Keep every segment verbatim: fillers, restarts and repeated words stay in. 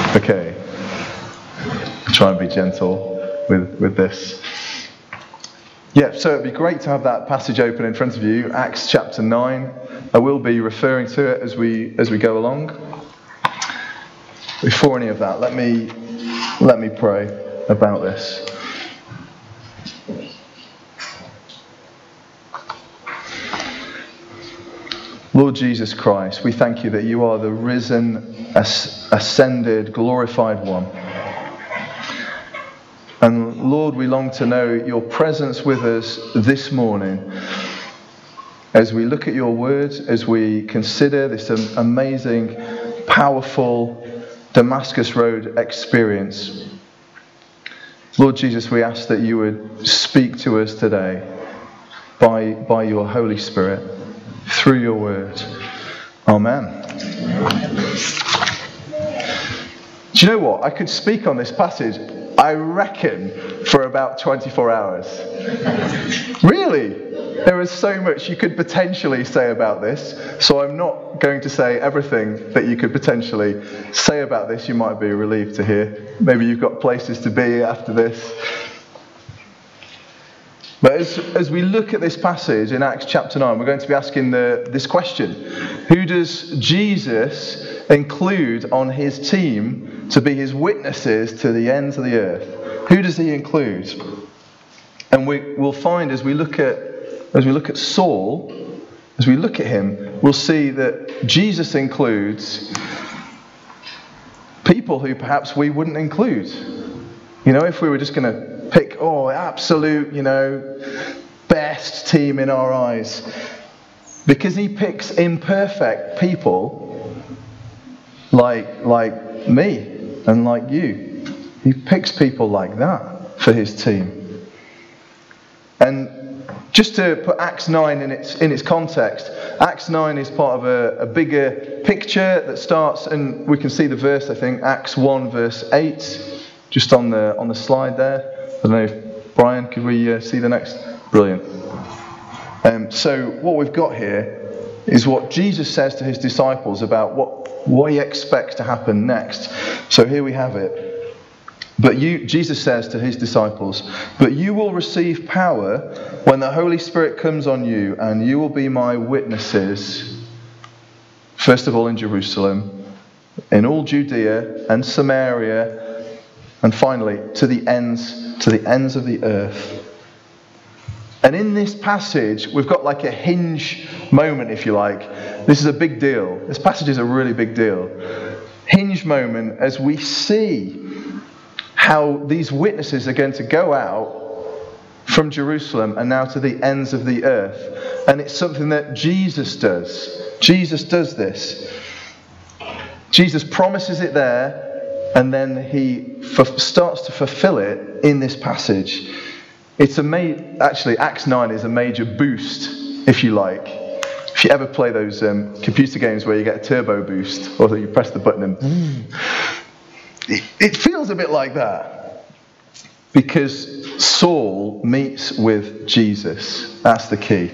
Okay. Try and be gentle with, with this. Yeah, so it'd be great to have that passage open in front of you, Acts chapter nine. I will be referring to it as we as we go along. Before any of that, let me let me pray about this. Lord Jesus Christ, we thank you that you are the risen, ascended, glorified one. And Lord, we long to know your presence with us this morning as we look at your words, as we consider this amazing, powerful Damascus Road experience. Lord Jesus, we ask that you would speak to us today by, by your Holy Spirit. Through your word. Amen. Do you know what? I could speak on this passage, I reckon, for about twenty-four hours. Really? There is so much you could potentially say about this, so I'm not going to say everything that you could potentially say about this. You might be relieved to hear. Maybe you've got places to be after this. But as, as we look at this passage in Acts chapter nine, we're going to be asking the, this question. Who does Jesus include on his team to be his witnesses to the ends of the earth? Who does he include? And we, we'll find as we look at as we look at Saul, as we look at him, we'll see that Jesus includes people who perhaps we wouldn't include. You know, if we were just going to pick, oh, absolute, you know, best team in our eyes. Because he picks imperfect people like like me and like you. He picks people like that for his team. And just to put Acts nine in its in its context, Acts nine is part of a, a bigger picture that starts, and we can see the verse, I think, Acts one verse eight, just on the on the slide there. I don't know if, Brian, could we uh, see the next? Brilliant. Um, so what we've got here is what Jesus says to his disciples about what, what he expects to happen next. So here we have it. But you, Jesus says to his disciples, "But you will receive power when the Holy Spirit comes on you, and you will be my witnesses, first of all in Jerusalem, in all Judea and Samaria, and finally to the ends to the ends of the earth." And in this passage, we've got like a hinge moment, if you like. This is a big deal. This passage is a really big deal. Hinge moment as we see how these witnesses are going to go out from Jerusalem and now to the ends of the earth. And it's something that Jesus does. Jesus does this. Jesus promises it there. And then he f- starts to fulfill it in this passage. It's a ma- actually Acts nine is a major boost, if you like. If you ever play those um, computer games where you get a turbo boost, or you press the button and mm, it, it feels a bit like that. Because Saul meets with Jesus. That's the key.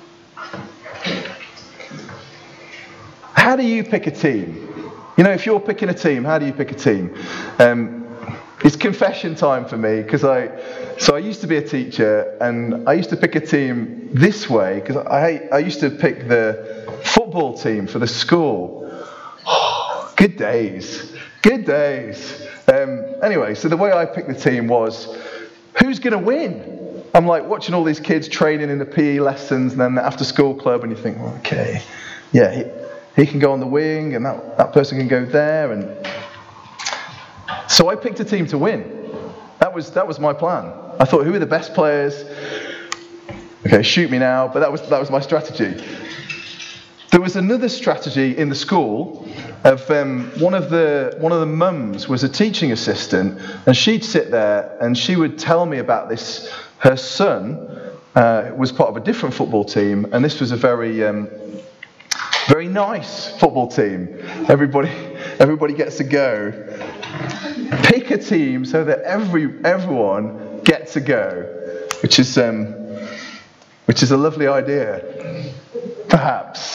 How do you pick a team? You know, if you're picking a team, how do you pick a team? Um, it's confession time for me, because I, so I used to be a teacher, and I used to pick a team this way, because I, I used to pick the football team for the school. Oh, good days, good days. Um, anyway, so the way I picked the team was, who's going to win? I'm like watching all these kids training in the P E lessons, and then the after school club, and you think, well, okay, yeah, he, He can go on the wing, and that, that person can go there. And so I picked a team to win. That was that was my plan. I thought, who are the best players? Okay, shoot me now. But that was that was my strategy. There was another strategy in the school of um, one of the one of the mums was a teaching assistant, and she'd sit there and she would tell me about this. Her son uh, was part of a different football team, and this was a very um, Very nice football team. Everybody, everybody gets to go. Pick a team so that every everyone gets to go, which is um, which is a lovely idea, perhaps.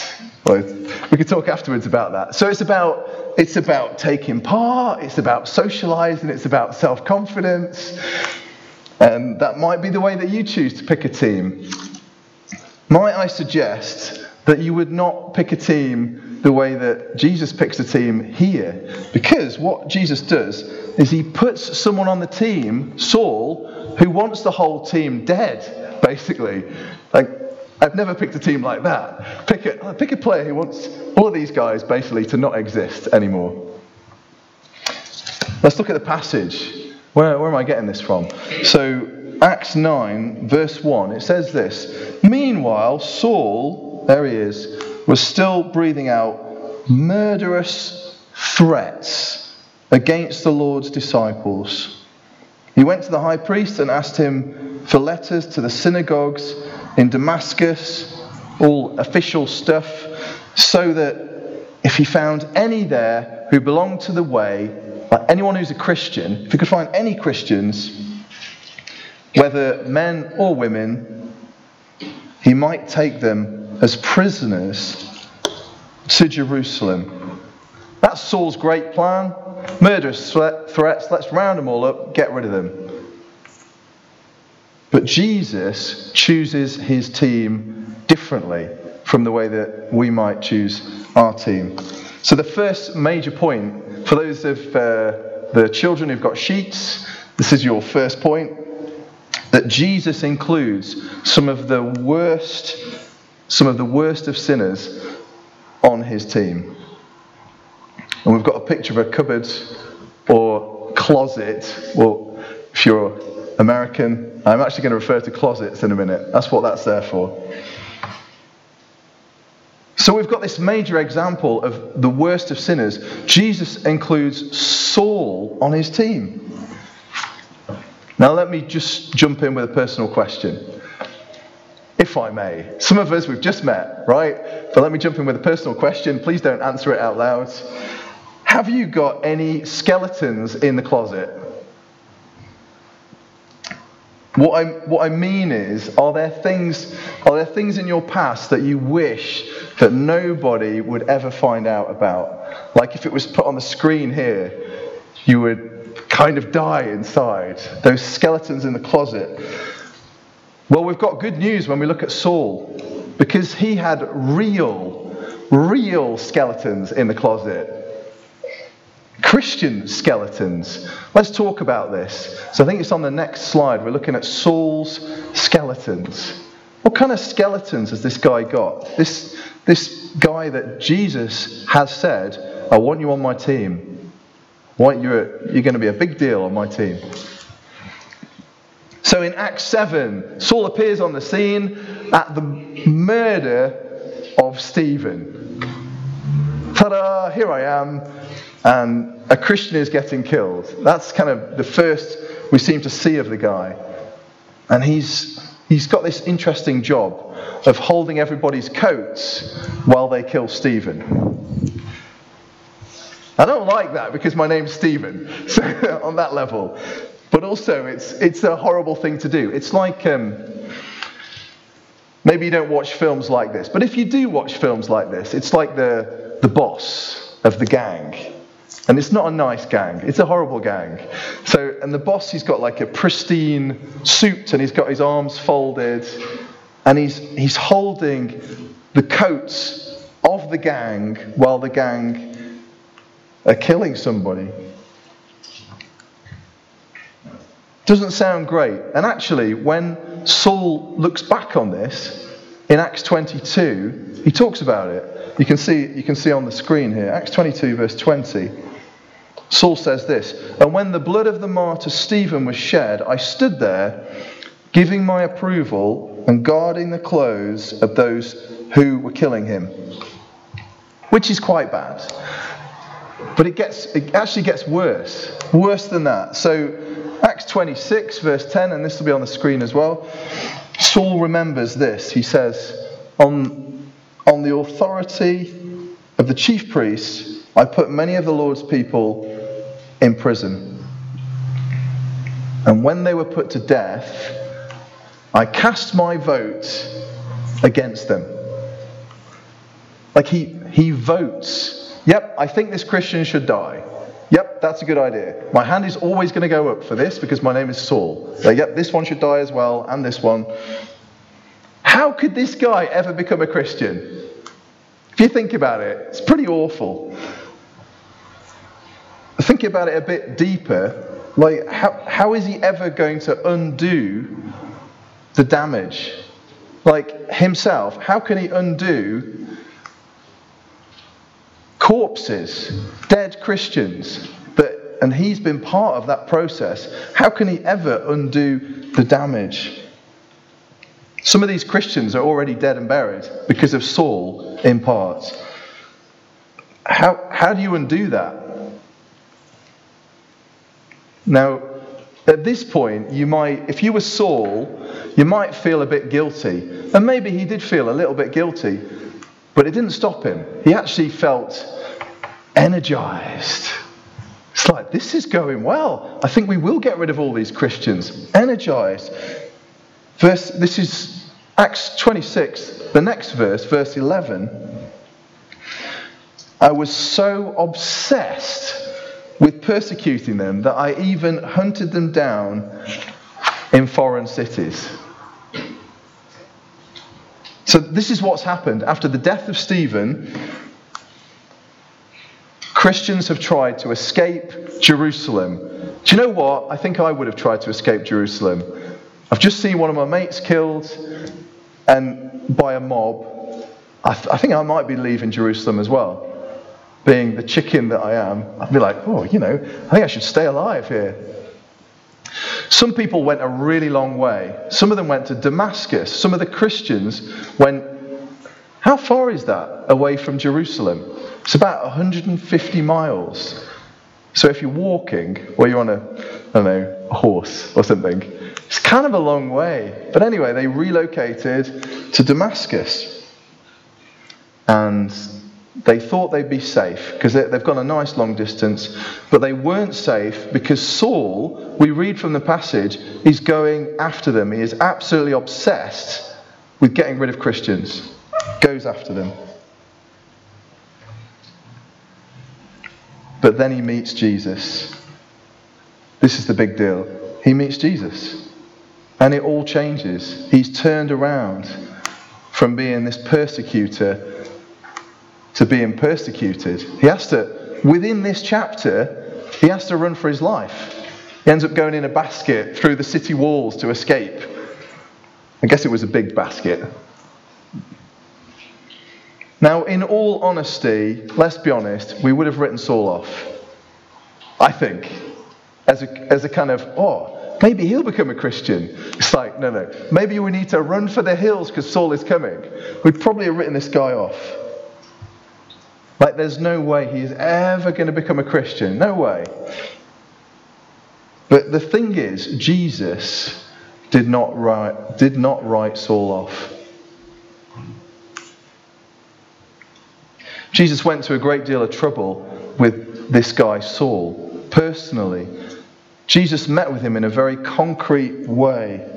Well, we could talk afterwards about that. So it's about it's about taking part, it's about socializing, it's about self-confidence. And that might be the way that you choose to pick a team. Might I suggest that you would not pick a team the way that Jesus picks a team here? Because what Jesus does is he puts someone on the team, Saul, who wants the whole team dead, basically. Like, I've never picked a team like that. Pick a, pick a player who wants all of these guys basically to not exist anymore. Let's look at the passage. Where, where am I getting this from? So, Acts nine, verse one, it says this. Meanwhile, Saul, there he is, was still breathing out murderous threats against the Lord's disciples. He went to the high priest and asked him for letters to the synagogues in Damascus, all official stuff, so that if he found any there who belonged to the way, like anyone who's a Christian, if he could find any Christians, whether men or women, he might take them as prisoners to Jerusalem. That's Saul's great plan. Murderous threats, let's round them all up, get rid of them. But Jesus chooses his team differently from the way that we might choose our team. So the first major point, for those of uh, the children who've got sheets, this is your first point, that Jesus includes some of the worst, some of the worst of sinners on his team. And we've got a picture of a cupboard or closet. Well, if you're American, I'm actually going to refer to closets in a minute. That's what that's there for. So we've got this major example of the worst of sinners. Jesus includes Saul on his team. Now let me just jump in with a personal question, if I may. Some of us, we've just met, right? But let me jump in with a personal question. Please don't answer it out loud. Have you got any skeletons in the closet? What I what I mean is, are there things are there things in your past that you wish that nobody would ever find out about? Like if it was put on the screen here, you would kind of die inside. Those skeletons in the closet. Well, we've got good news when we look at Saul, because he had real, real skeletons in the closet. Christian skeletons. Let's talk about this. So I think it's on the next slide. We're looking at Saul's skeletons. What kind of skeletons has this guy got? This, this guy that Jesus has said, I want you on my team. Why, you're, you're going to be a big deal on my team. So in Acts seven, Saul appears on the scene at the murder of Stephen. Ta-da, here I am. And a Christian is getting killed. That's kind of the first we seem to see of the guy. And he's he's got this interesting job of holding everybody's coats while they kill Stephen. I don't like that because my name's Stephen, so on that level. But also, it's it's a horrible thing to do. It's like, um, maybe you don't watch films like this, but if you do watch films like this, it's like the the boss of the gang. And it's not a nice gang, it's a horrible gang. So, and the boss, he's got like a pristine suit and he's got his arms folded and he's he's holding the coats of the gang while the gang are killing somebody. Doesn't sound great. And actually, when Saul looks back on this, in Acts twenty-two, he talks about it. You can see, you can see on the screen here, Acts twenty-two, verse twenty. Saul says this, and when the blood of the martyr Stephen was shed, I stood there, giving my approval and guarding the clothes of those who were killing him. Which is quite bad. But it gets it actually gets worse. Worse than that. So Acts twenty-six, verse ten, and this will be on the screen as well. Saul remembers this. He says, on, on the authority of the chief priests, I put many of the Lord's people in prison. And when they were put to death, I cast my vote against them. Like he, he votes, yep, I think this Christian should die. Yep, that's a good idea. My hand is always going to go up for this because my name is Saul. So, yep, this one should die as well, and this one. How could this guy ever become a Christian? If you think about it, it's pretty awful. Think about it a bit deeper. Like, how, how is he ever going to undo the damage? Like, himself, how can he undo corpses, dead Christians? But, and he's been part of that process. How can he ever undo the damage? Some of these Christians are already dead and buried because of Saul, in part. How, how do you undo that? Now, at this point, you might, if you were Saul, you might feel a bit guilty. And maybe he did feel a little bit guilty, but it didn't stop him. He actually felt energized. It's like, this is going well. I think we will get rid of all these Christians. Energized. Verse, this is Acts twenty-six, the next verse, verse eleven. I was so obsessed with persecuting them that I even hunted them down in foreign cities. So this is what's happened. After the death of Stephen, Christians have tried to escape Jerusalem. Do you know what? I think I would have tried to escape Jerusalem. I've just seen one of my mates killed and by a mob. I, th- I think I might be leaving Jerusalem as well. Being the chicken that I am, I'd be like, oh, you know, I think I should stay alive here. Some people went a really long way. Some of them went to Damascus. Some of the Christians went, how far is that away from Jerusalem? It's about one hundred fifty miles. So if you're walking, or you're on a, I don't know, a horse or something, it's kind of a long way. But anyway, they relocated to Damascus. And they thought they'd be safe because they've gone a nice long distance, but they weren't safe because Saul, we read from the passage, is going after them. He is absolutely obsessed with getting rid of Christians. Goes after them. But then he meets Jesus. This is the big deal. He meets Jesus. And it all changes. He's turned around from being this persecutor to being persecuted. He has to, within this chapter, he has to run for his life. He ends up going in a basket through the city walls to escape. I guess it was a big basket. Now, in all honesty, let's be honest, we would have written Saul off. I think. As a, as a kind of, oh, maybe he'll become a Christian. It's like, no, no. Maybe we need to run for the hills because Saul is coming. We'd probably have written this guy off. Like, there's no way he's ever going to become a Christian. No way. But the thing is, Jesus did not write, did not write Saul off. Jesus went to a great deal of trouble with this guy, Saul, personally. Jesus met with him in a very concrete way.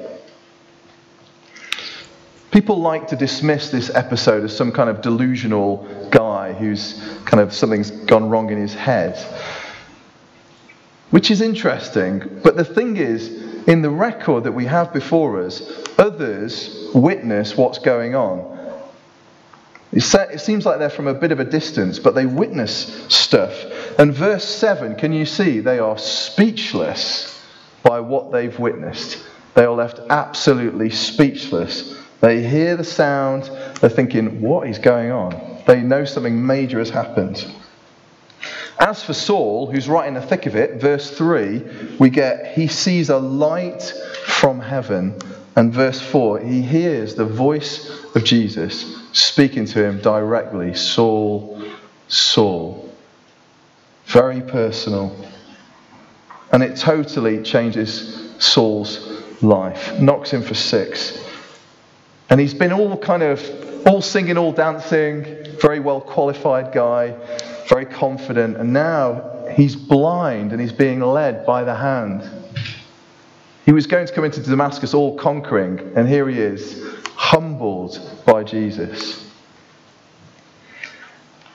People like to dismiss this episode as some kind of delusional guy who's kind of something's gone wrong in his head. Which is interesting, but the thing is, in the record that we have before us, others witness what's going on. It seems like they're from a bit of a distance, but they witness stuff. And verse seven, can you see? They are speechless by what they've witnessed. They are left absolutely speechless. They hear the sound, they're thinking, what is going on? They know something major has happened. As for Saul, who's right in the thick of it, verse three, we get, he sees a light from heaven. And verse four, he hears the voice of Jesus speaking to him directly, Saul, Saul. Very personal. And it totally changes Saul's life. Knocks him for six. And he's been all kind of, all singing, all dancing, very well qualified guy, very confident. And now he's blind and he's being led by the hand. He was going to come into Damascus all conquering, and here he is, humbled by Jesus.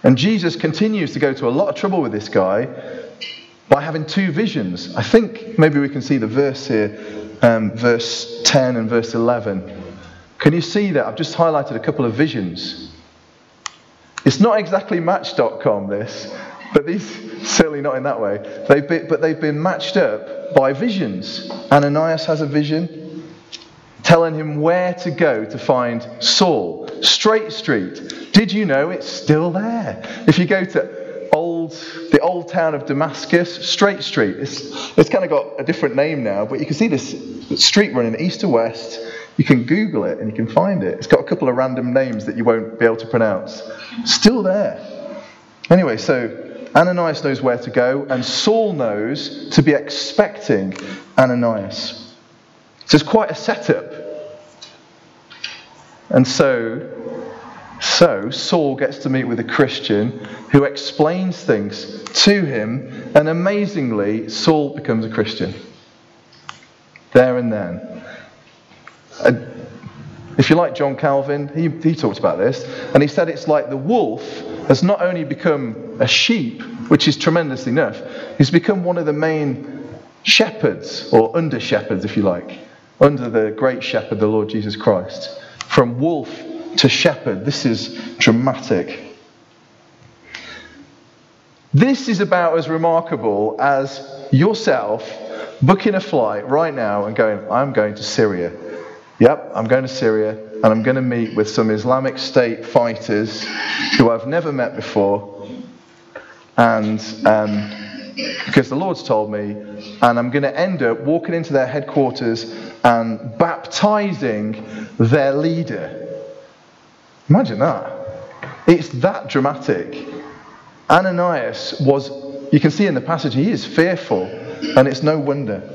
And Jesus continues to go to a lot of trouble with this guy by having two visions. I think maybe we can see the verse here, um, verse ten and verse eleven. Can you see that? I've just highlighted a couple of visions. It's not exactly Match dot com, this, but these, certainly not in that way. They've been, but they've been matched up by visions. Ananias has a vision telling him where to go to find Saul. Straight Street. Did you know it's still there? If you go to old, the old town of Damascus, Straight Street. It's, it's kind of got a different name now, but you can see this street running east to west. You can Google it and you can find it. It's got a couple of random names that you won't be able to pronounce. Still there. Anyway, so Ananias knows where to go, and Saul knows to be expecting Ananias. So it's quite a setup. And so, so Saul gets to meet with a Christian who explains things to him, and amazingly, Saul becomes a Christian. There and then. Uh, if you like John Calvin, he, he talked about this, and he said it's like the wolf has not only become a sheep, which is tremendous enough, he's become one of the main shepherds, or under shepherds if you like, under the great shepherd, the Lord Jesus Christ. From wolf to shepherd, this is dramatic. This is about as remarkable as yourself booking a flight right now and going, I'm going to Syria. Yep, I'm going to Syria and I'm going to meet with some Islamic State fighters who I've never met before, and um, because the Lord's told me, and I'm going to end up walking into their headquarters and baptizing their leader. Imagine that. It's that dramatic. Ananias was, you can see in the passage, he is fearful, and it's no wonder.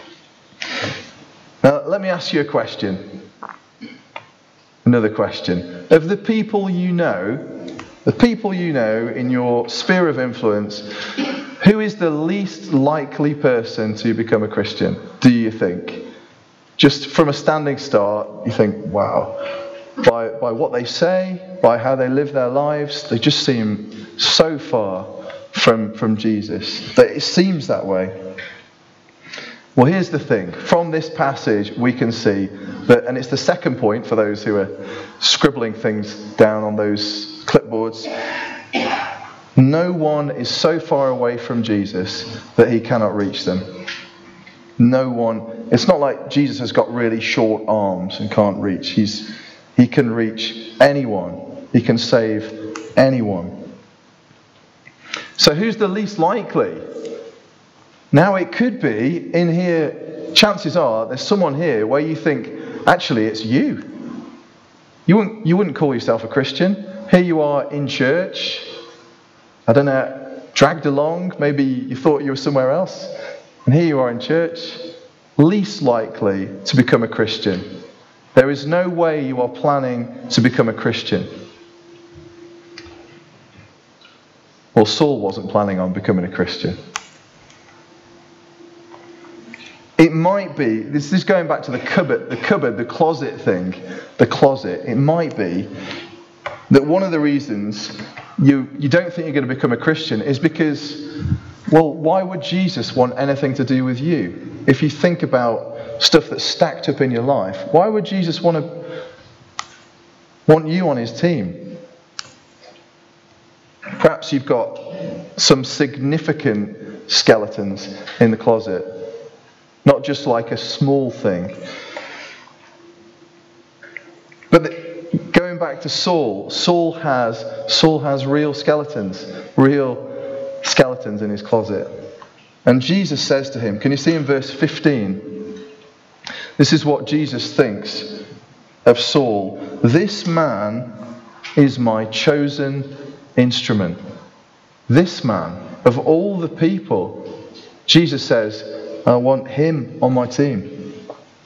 Now, let me ask you a question. Another question. Of the people you know, the people you know in your sphere of influence, who is the least likely person to become a Christian, do you think? Just from a standing start, you think, wow. By, by what they say, by how they live their lives, they just seem so far from, from Jesus that it seems that way. Well, here's the thing. From this passage, we can see that, and it's the second point for those who are scribbling things down on those clipboards, no one is so far away from Jesus that he cannot reach them. No one. It's not like Jesus has got really short arms and can't reach. He's, he can reach anyone. He can save anyone. So who's the least likely? Now it could be in here, chances are there's someone here where you think, actually it's you. You wouldn't, you wouldn't call yourself a Christian. Here you are in church, I don't know, dragged along, maybe you thought you were somewhere else, and here you are in church, least likely to become a Christian. There is no way you are planning to become a Christian. Well, Saul wasn't planning on becoming a Christian. It might be, this is going back to the cupboard, the cupboard, the closet thing, the closet. It might be that one of the reasons you, you don't think you're going to become a Christian is because, well, why would Jesus want anything to do with you? If you think about stuff that's stacked up in your life, why would Jesus want to want you on his team? Perhaps you've got some significant skeletons in the closet. Not just like a small thing. But the, going back to Saul, Saul has Saul has real skeletons, real skeletons in his closet. And Jesus says to him, can you see in verse fifteen? This is what Jesus thinks of Saul. This man is my chosen instrument. This man, of all the people, Jesus says, I want him on my team.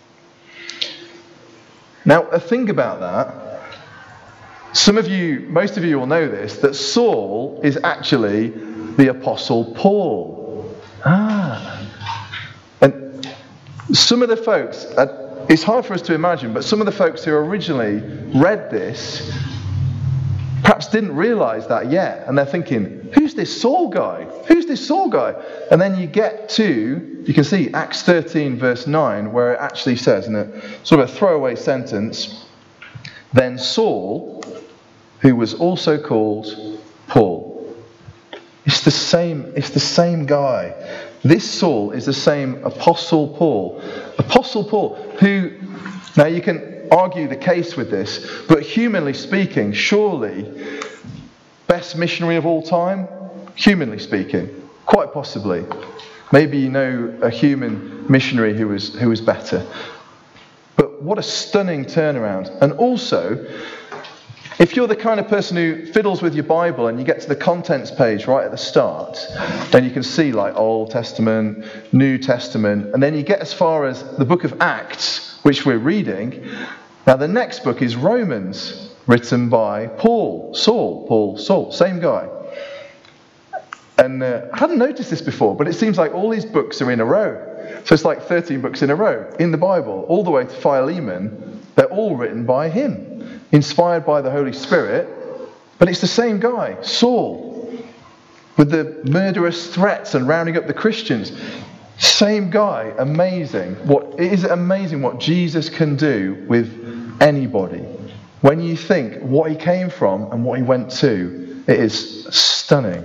Now, a thing about that, some of you, most of you will know this, that Saul is actually the Apostle Paul. Ah. And some of the folks, it's hard for us to imagine, but some of the folks who originally read this perhaps didn't realize that yet. And they're thinking, who's this Saul guy? Who's this Saul guy? And then you get to, you can see Acts thirteen verse nine, where it actually says, in a sort of a throwaway sentence, then Saul, who was also called Paul. It's the same, it's the same guy. This Saul is the same Apostle Paul. Apostle Paul, who, now you can argue the case with this, but humanly speaking, surely best missionary of all time? Humanly speaking, quite possibly. Maybe you know a human missionary who was who was better. But what a stunning turnaround. And also, if you're the kind of person who fiddles with your Bible and you get to the contents page right at the start, then you can see like Old Testament, New Testament, and then you get as far as the book of Acts, which we're reading. Now the next book is Romans, written by Paul, Saul, Paul, Saul, same guy. And uh, I hadn't noticed this before, but it seems like all these books are in a row. So it's like thirteen books in a row in the Bible, all the way to Philemon. They're all written by him, inspired by the Holy Spirit. But it's the same guy, Saul, with the murderous threats and rounding up the Christians. Same guy, amazing. What it is amazing what Jesus can do with anybody. When you think what he came from and what he went to, it is stunning.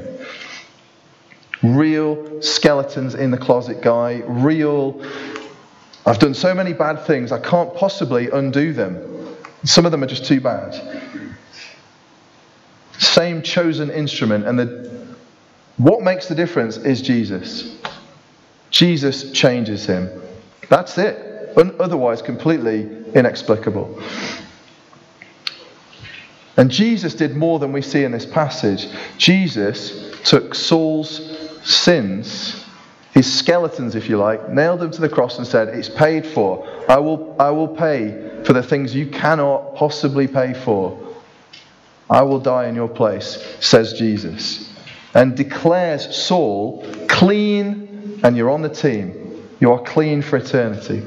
Real skeletons in the closet guy, real, I've done so many bad things, I can't possibly undo them. Some of them are just too bad. Same chosen instrument, and the what makes the difference is Jesus. Jesus changes him. That's it. Otherwise, completely inexplicable. And Jesus did more than we see in this passage. Jesus took Saul's sins, his skeletons, if you like, nailed them to the cross and said, it's paid for. I will, I will pay for the things you cannot possibly pay for. I will die in your place, says Jesus. And declares Saul clean, and you're on the team. You are clean for eternity.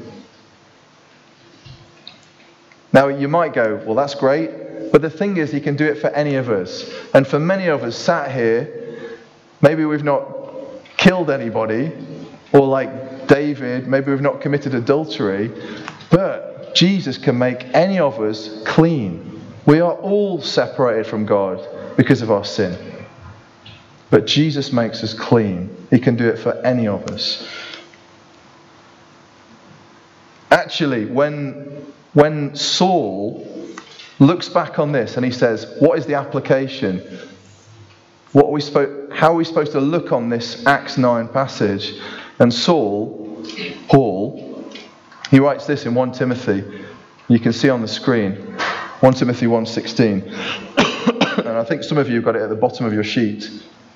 Now you might go, well, that's great. But the thing is, he can do it for any of us. And for many of us sat here, maybe we've not killed anybody, or like David, maybe we've not committed adultery, but Jesus can make any of us clean. We are all separated from God because of our sin. But Jesus makes us clean. He can do it for any of us. Actually, when, when Saul looks back on this and he says, what is the application? What are we spo- how are we supposed to look on this Acts nine passage? And Saul, Paul, he writes this in First Timothy. You can see on the screen. First Timothy one sixteen. And I think some of you have got it at the bottom of your sheet.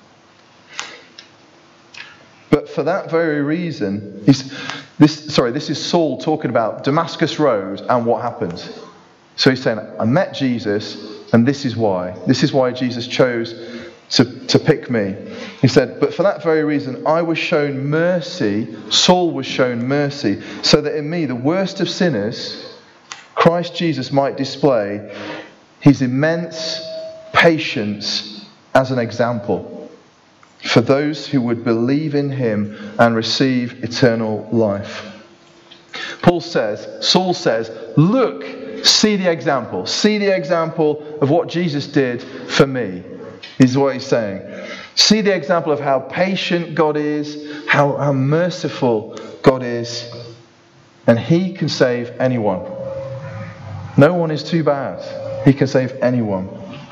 But for that very reason, he's, this, sorry, this is Saul talking about Damascus Road and what happened. So he's saying, I met Jesus, and this is why. This is why Jesus chose to, to pick me. He said, but for that very reason, I was shown mercy, Saul was shown mercy, so that in me, the worst of sinners, Christ Jesus might display his immense patience as an example for those who would believe in him and receive eternal life. Paul says, Saul says, look, see the example. See the example of what Jesus did for me, is what he's saying. See the example of how patient God is, how, how merciful God is, and he can save anyone. No one is too bad. He can save anyone.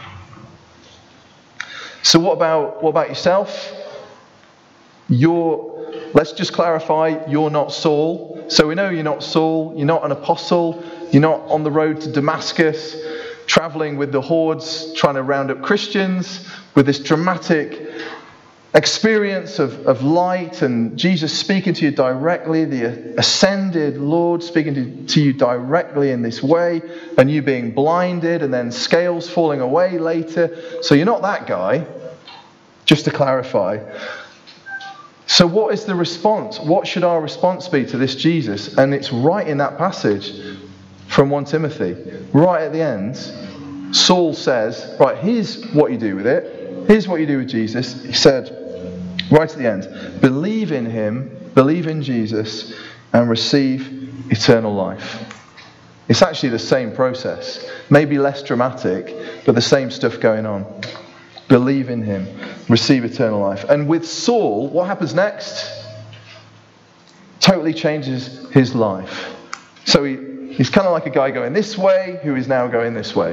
So what about what about yourself? You're, let's just clarify, you're not Saul. So we know you're not Saul, you're not an apostle, you're not on the road to Damascus, travelling with the hordes, trying to round up Christians, with this dramatic experience of, of light and Jesus speaking to you directly, the ascended Lord speaking to, to you directly in this way, and you being blinded and then scales falling away later. So you're not that guy, just to clarify. So what is the response? What should our response be to this Jesus? And it's right in that passage from First Timothy, right at the end. Saul says, right, here's what you do with it. Here's what you do with Jesus. He said, right at the end, believe in him, believe in Jesus, and receive eternal life. It's actually the same process. Maybe less dramatic, but the same stuff going on. Believe in him, receive eternal life. And with Saul, what happens next? Totally changes his life. So he, he's kind of like a guy going this way who is now going this way.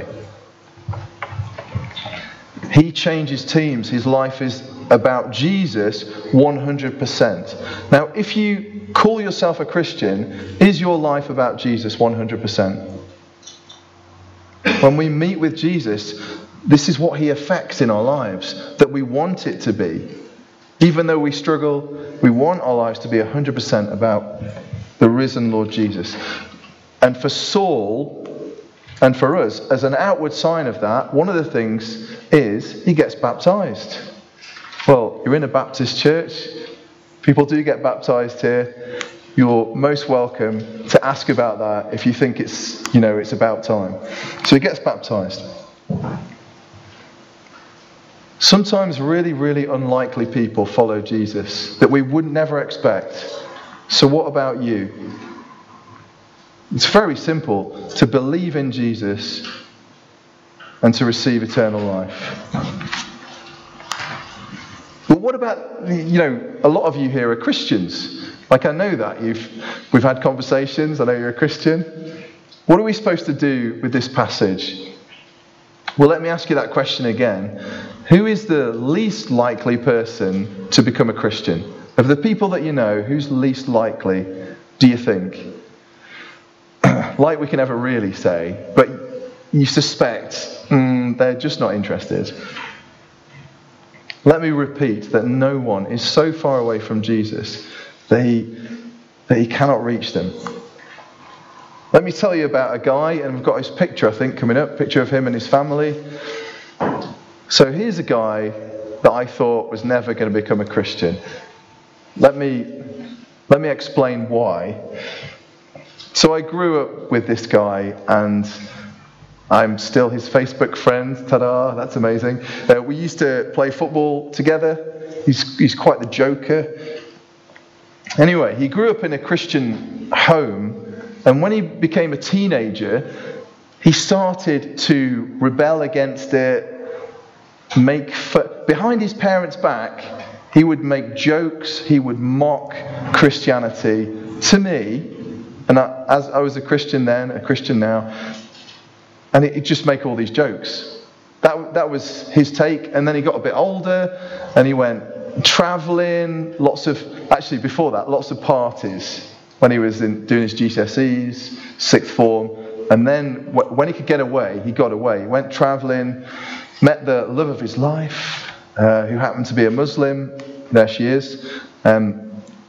He changes teams. His life is about Jesus one hundred percent. Now, if you call yourself a Christian, is your life about Jesus one hundred percent? When we meet with Jesus, this is what he affects in our lives, that we want it to be. Even though we struggle, we want our lives to be one hundred percent about the risen Lord Jesus. And for Saul, and for us, as an outward sign of that, one of the things is he gets baptized. Well, you're in a Baptist church. People do get baptized here. You're most welcome to ask about that if you think it's, you know, it's about time. So he gets baptized. Sometimes really, really unlikely people follow Jesus that we would never expect. So what about you? It's very simple to believe in Jesus and to receive eternal life. But what about, you know, a lot of you here are Christians. Like, I know that you've we've had conversations. I know you're a Christian. What are we supposed to do with this passage? Well, let me ask you that question again. Who is the least likely person to become a Christian? Of the people that you know, who's least likely, do you think? Like we can never really say, but you suspect mm, they're just not interested. Let me repeat that no one is so far away from Jesus that he, that he cannot reach them. Let me tell you about a guy, and we've got his picture, I think, coming up, picture of him and his family. So here's a guy that I thought was never going to become a Christian. Let me, let me explain why. So I grew up with this guy, and I'm still his Facebook friend. Ta-da, that's amazing. Uh, we used to play football together. He's, he's quite the joker. Anyway, he grew up in a Christian home, and when he became a teenager, he started to rebel against it, make fu- behind his parents' back, he would make jokes, he would mock Christianity to me. And I, as I was a Christian then, a Christian now, and he'd just make all these jokes. That that was his take. And then he got a bit older, and he went travelling. Lots of actually before that, lots of parties when he was in, doing his G C S Es, sixth form. And then w- when he could get away, he got away. He went travelling, met the love of his life, uh, who happened to be a Muslim. There she is. Um,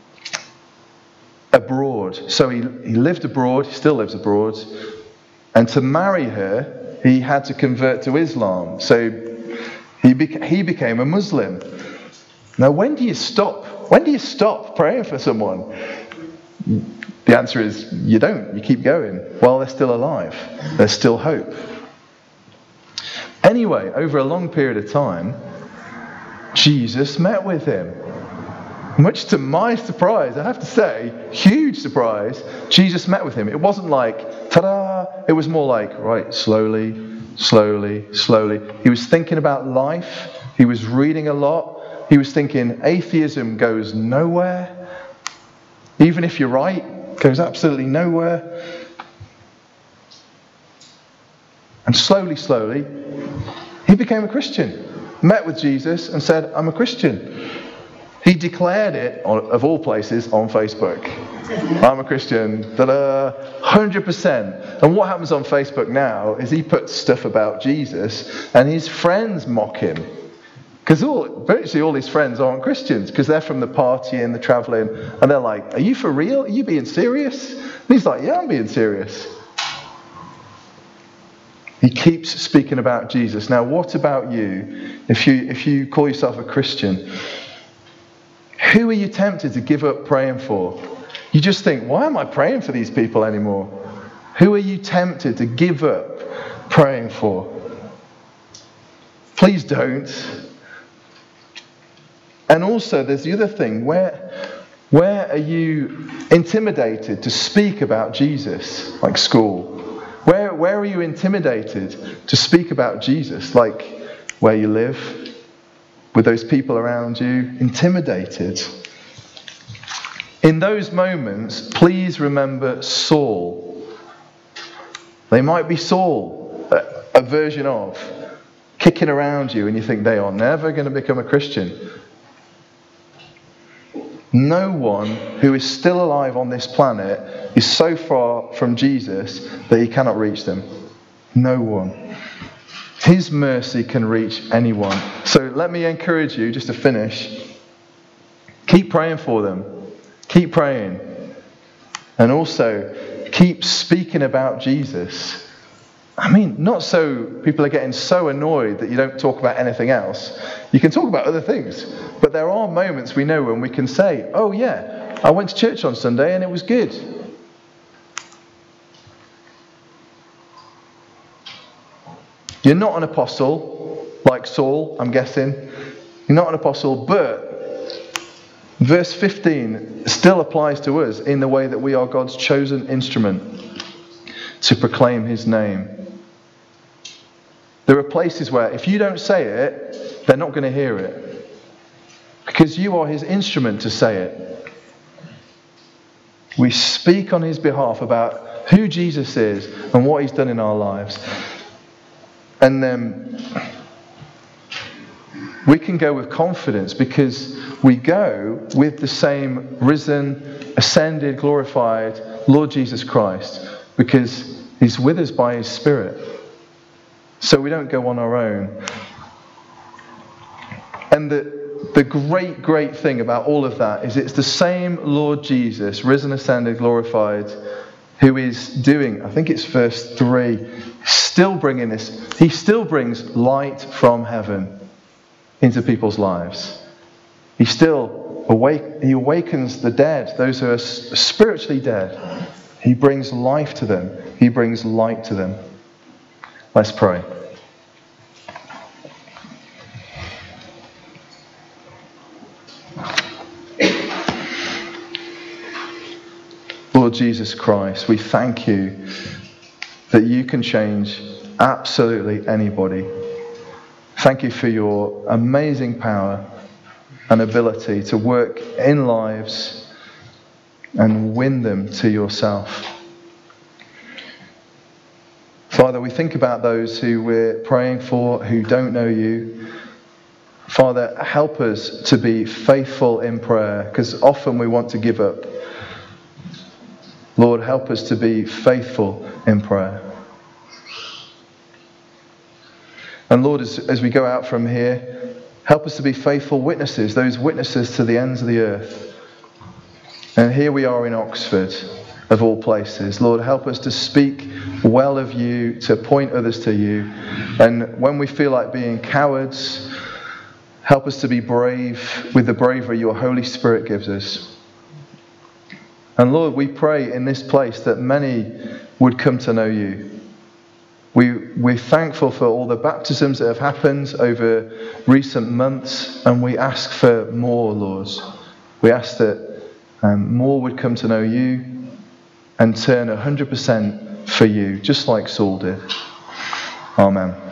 abroad. So he, he lived abroad, he still lives abroad, and to marry her, he had to convert to Islam. So he, beca- he became a Muslim. Now, when do you stop? When do you stop praying for someone? The answer is you don't. You keep going while they're still alive. There's still hope. Anyway, over a long period of time, Jesus met with him. Much to my surprise, I have to say, huge surprise, Jesus met with him. It wasn't like, ta-da! It was more like, right, slowly, slowly, slowly. He was thinking about life. He was reading a lot. He was thinking, atheism goes nowhere. Even if you're right, goes absolutely nowhere. And slowly, slowly, he became a Christian. Met with Jesus and said, I'm a Christian. He declared it, of all places, on Facebook. I'm a Christian. Ta-da! one hundred percent. And what happens on Facebook now is he puts stuff about Jesus and his friends mock him. Because all, virtually all his friends aren't Christians because they're from the partying, the travelling. And they're like, are you for real? Are you being serious? And he's like, yeah, I'm being serious. He keeps speaking about Jesus. Now, what about you? If you if you call yourself a Christian, who are you tempted to give up praying for? You just think, why am I praying for these people anymore? Who are you tempted to give up praying for? Please don't. And also, there's the other thing. Where, where are you intimidated to speak about Jesus? Like school. Where, where are you intimidated to speak about Jesus? Like where you live, with those people around you. Intimidated. In those moments, please remember Saul. They might be Saul, a, a version of, kicking around you, and you think they are never going to become a Christian. No one who is still alive on this planet is so far from Jesus that he cannot reach them. No one. His mercy can reach anyone. So let me encourage you, just to finish, keep praying for them. Keep praying. And also, keep speaking about Jesus. I mean, not so people are getting so annoyed that you don't talk about anything else. You can talk about other things. But there are moments we know when we can say, oh yeah, I went to church on Sunday and it was good. You're not an apostle, like Saul, I'm guessing. You're not an apostle, but verse fifteen still applies to us in the way that we are God's chosen instrument to proclaim his name. There are places where if you don't say it, they're not going to hear it. Because you are his instrument to say it. We speak on his behalf about who Jesus is and what he's done in our lives. And then we can go with confidence because we go with the same risen, ascended, glorified Lord Jesus Christ because he's with us by his Spirit. So we don't go on our own. And the, the great, great thing about all of that is it's the same Lord Jesus, risen, ascended, glorified, who is doing, I think it's verse three, still bringing this. He still brings light from heaven into people's lives. He still awake, he awakens the dead, those who are spiritually dead. He brings life to them. He brings light to them. Let's pray. Lord Jesus Christ, we thank you that you can change absolutely anybody. Thank you for your amazing power and ability to work in lives and win them to yourself. Father, we think about those who we're praying for who don't know you. Father, help us to be faithful in prayer, because often we want to give up. Lord, help us to be faithful in prayer. And Lord, as, as we go out from here, help us to be faithful witnesses, those witnesses to the ends of the earth. And here we are in Oxford, of all places. Lord, help us to speak well of you, to point others to you. And when we feel like being cowards, help us to be brave with the bravery your Holy Spirit gives us. And Lord, we pray in this place that many would come to know you. We, we're thankful for all the baptisms that have happened over recent months, and we ask for more, Lord. We ask that um, more would come to know you and turn one hundred percent for you, just like Saul did. Amen.